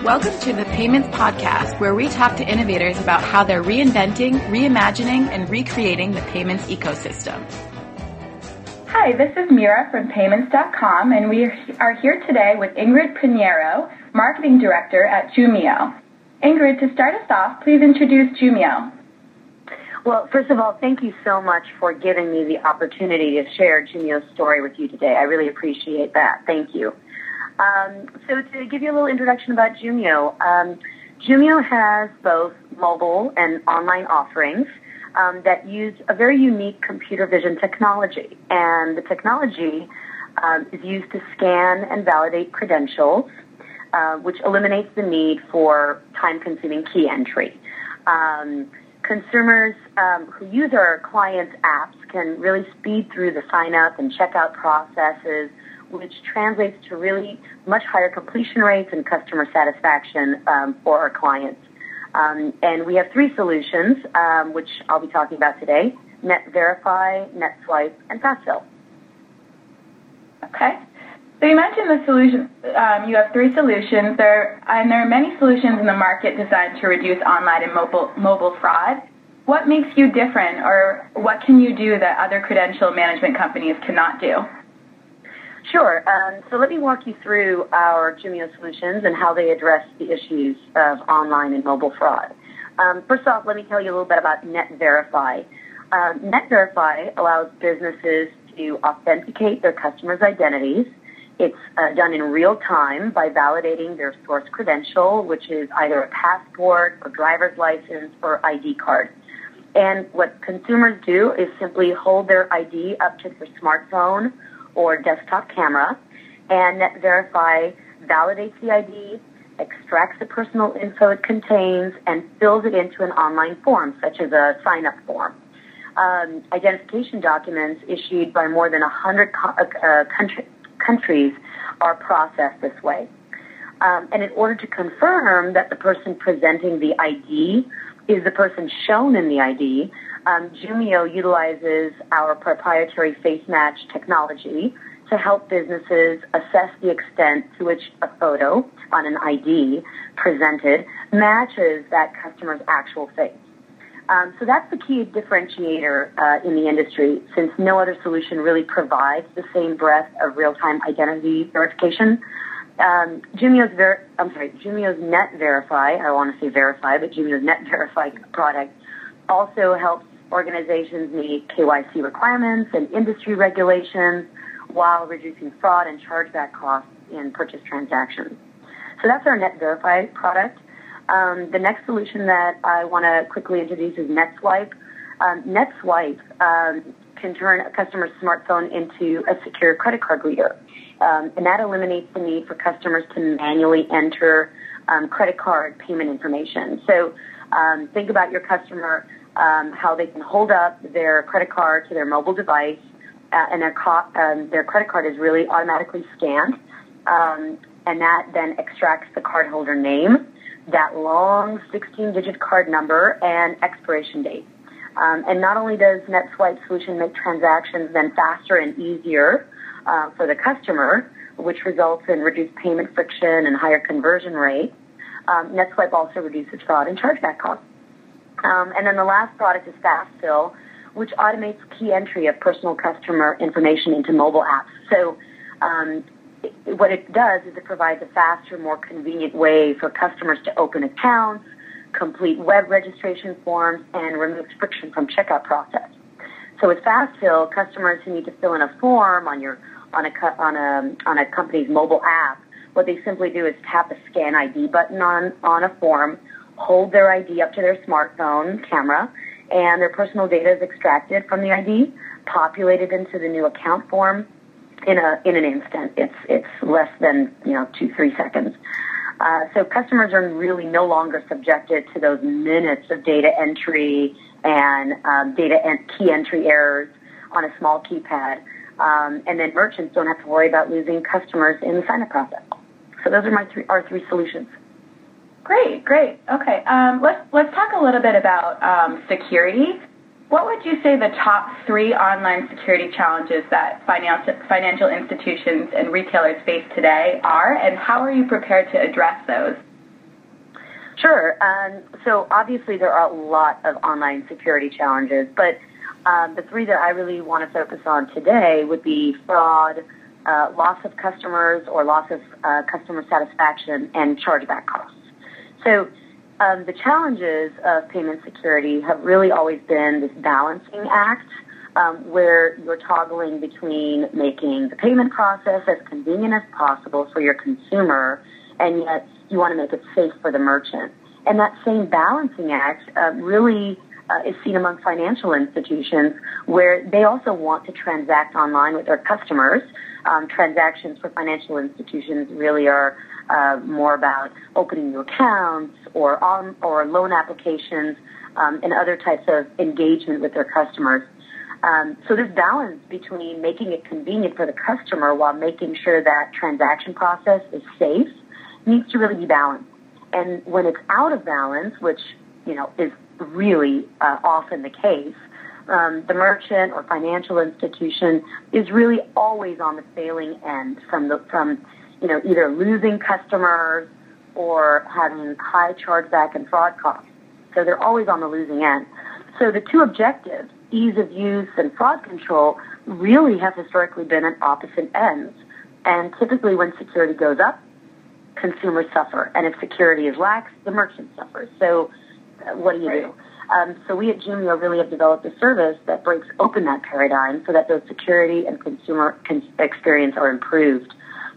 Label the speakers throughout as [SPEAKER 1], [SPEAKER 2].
[SPEAKER 1] Welcome to the Payments Podcast, where we talk to innovators about how they're reinventing, reimagining, and recreating the payments ecosystem.
[SPEAKER 2] Hi, this is Mira from Payments.com, and we are here today with Ingrid Pinheiro, Marketing Director at Jumio. Ingrid, to start us off, please introduce Jumio.
[SPEAKER 3] Well, first of all, thank you so much for giving me the opportunity to share Jumio's story with you today. I really appreciate that. Thank you. So to give you a little introduction about Jumio, Jumio has both mobile and online offerings that use a very unique computer vision technology. And the technology is used to scan and validate credentials, which eliminates the need for time-consuming key entry. Consumers who use our clients' apps can really speed through the sign-up and checkout processes, which translates to really much higher completion rates and customer satisfaction for our clients. And we have three solutions, which I'll be talking about today: NetVerify, NetSwipe, and FastFill.
[SPEAKER 2] Okay. So you mentioned the solution. You have three solutions. There are many solutions in the market designed to reduce online and mobile fraud. What makes you different, or what can you do that other credential management companies cannot do?
[SPEAKER 3] Sure. So let me walk you through our Jumio solutions and how they address the issues of online and mobile fraud. First off, let me tell you a little bit about NetVerify. NetVerify allows businesses to authenticate their customers' identities. It's done in real time by validating their source credential, which is either a passport or driver's license or ID card. And what consumers do is simply hold their ID up to their smartphone or desktop camera, and NetVerify validates the ID, extracts the personal info it contains, and fills it into an online form, such as a sign-up form. Identification documents issued by more than 100 countries are processed this way. And in order to confirm that the person presenting the ID is the person shown in the ID, Jumio utilizes our proprietary face match technology to help businesses assess the extent to which a photo on an ID presented matches that customer's actual face. So that's the key differentiator in the industry, since no other solution really provides the same breadth of real-time identity verification. Jumio's NetVerify, I want to say Verify, but Jumio's NetVerify product also helps organizations meet KYC requirements and industry regulations while reducing fraud and chargeback costs in purchase transactions. So that's our NetVerify product. The next solution that I want to quickly introduce is NetSwipe. NetSwipe can turn a customer's smartphone into a secure credit card reader. And that eliminates the need for customers to manually enter credit card payment information. So think about your customer, how they can hold up their credit card to their mobile device, and their credit card is really automatically scanned, and that then extracts the cardholder name, that long 16-digit card number, and expiration date. And not only does NetSwipe solution make transactions then faster and easier for the customer, which results in reduced payment friction and higher conversion rate, NetSwipe also reduces fraud and chargeback costs. And then the last product is FastFill, which automates key entry of personal customer information into mobile apps. So what it does is it provides a faster, more convenient way for customers to open accounts, complete web registration forms, and removes friction from checkout process. So with FastFill, customers who need to fill in a form on a company's mobile app, what they simply do is tap the Scan ID button on a form, hold their ID up to their smartphone camera, and their personal data is extracted from the ID, populated into the new account form in an instant. It's less than 2-3 seconds. So customers are really no longer subjected to those minutes of data entry and key entry errors on a small keypad. And then merchants don't have to worry about losing customers in the sign-up process. So those are our three solutions.
[SPEAKER 2] Great. Okay. Let's talk a little bit about security. What would you say the top 3 online security challenges that financial institutions and retailers face today are, and how are you prepared to address those?
[SPEAKER 3] Sure. So obviously there are a lot of online security challenges, but the three that I really want to focus on today would be fraud, loss of customers or loss of customer satisfaction, and chargeback costs. So the challenges of payment security have really always been this balancing act where you're toggling between making the payment process as convenient as possible for your consumer, and yet you want to make it safe for the merchant. And that same balancing act really is seen among financial institutions where they also want to transact online with their customers. Transactions for financial institutions really are more about opening new accounts or loan applications and other types of engagement with their customers. So this balance between making it convenient for the customer while making sure that transaction process is safe needs to really be balanced. And when it's out of balance, which is really often the case, the merchant or financial institution is really always on the failing end from either losing customers or having high chargeback and fraud costs. So they're always on the losing end. So the two objectives, ease of use and fraud control, really have historically been at opposite ends. And typically when security goes up, consumers suffer. And if security is lax, the merchant suffers. So what do you do? So we at Jumio really have developed a service that breaks open that paradigm so that both security and consumer experience are improved.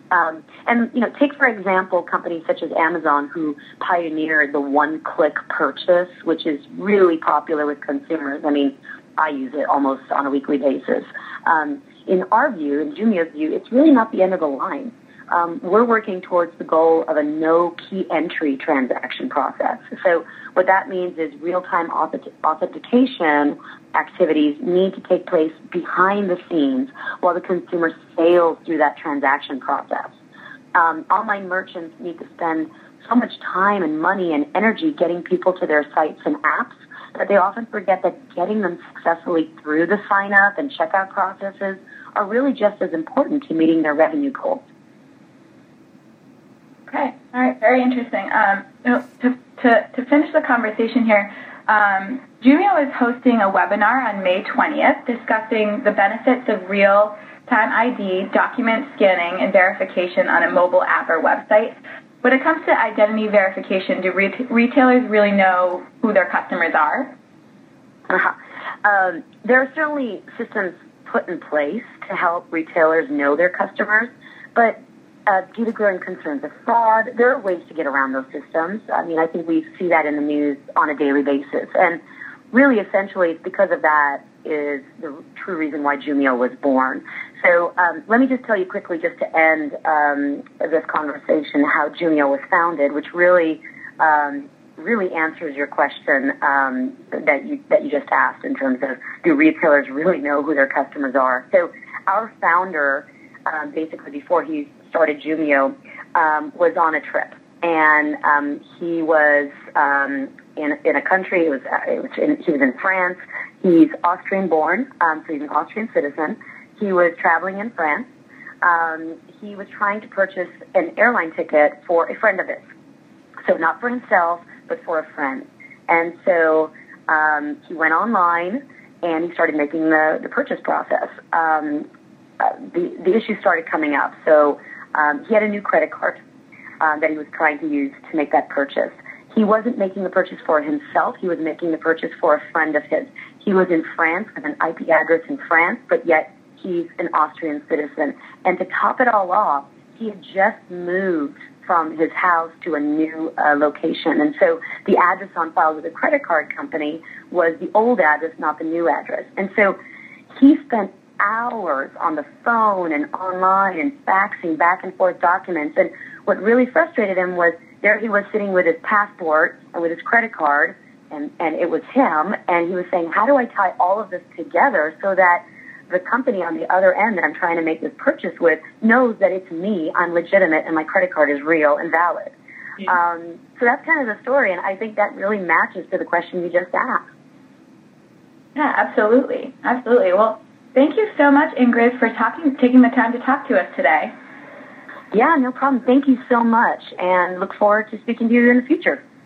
[SPEAKER 3] Take, for example, companies such as Amazon, who pioneered the one-click purchase, which is really popular with consumers. I mean, I use it almost on a weekly basis. In our view, in Jumio's view, it's really not the end of the line. We're working towards the goal of a no key entry transaction process. So what that means is real-time authentication activities need to take place behind the scenes while the consumer sails through that transaction process. Online merchants need to spend so much time and money and energy getting people to their sites and apps that they often forget that getting them successfully through the sign-up and checkout processes are really just as important to meeting their revenue goals.
[SPEAKER 2] Okay. All right. Very interesting. To finish the conversation here, Jumio is hosting a webinar on May 20th discussing the benefits of real-time ID, document scanning, and verification on a mobile app or website. When it comes to identity verification, do retailers really know who their customers are?
[SPEAKER 3] There are certainly systems put in place to help retailers know their customers, but due to growing concerns of fraud, there are ways to get around those systems. I mean, I think we see that in the news on a daily basis. And really, essentially, it's because of that is the true reason why Jumio was born. So let me just tell you quickly, just to end this conversation, how Jumio was founded, which really answers your question that you just asked in terms of, do retailers really know who their customers are? So our founder, basically before he started Jumio, was on a trip, and he was in a country. He was in France. He's Austrian-born, so he's an Austrian citizen. He was traveling in France. He was trying to purchase an airline ticket for a friend of his, so not for himself, but for a friend. And so he went online and he started making the purchase process. The issues started coming up. So he had a new credit card that he was trying to use to make that purchase. He wasn't making the purchase for himself. He was making the purchase for a friend of his. He was in France with an IP address in France, but yet he's an Austrian citizen. And to top it all off, he had just moved from his house to a new location. And so the address on file with the credit card company was the old address, not the new address. And so he spent hours on the phone and online and faxing back and forth documents. And what really frustrated him was there he was sitting with his passport and with his credit card, and it was him, and he was saying, how do I tie all of this together so that the company on the other end that I'm trying to make this purchase with knows that it's me, I'm legitimate, and my credit card is real and valid. Yeah. So that's kind of the story, and I think that really matches to the question you just asked.
[SPEAKER 2] Yeah, absolutely. Absolutely. Well, thank you so much, Ingrid, for taking the time to talk to us today.
[SPEAKER 3] Yeah, no problem. Thank you so much, and look forward to speaking to you in the future.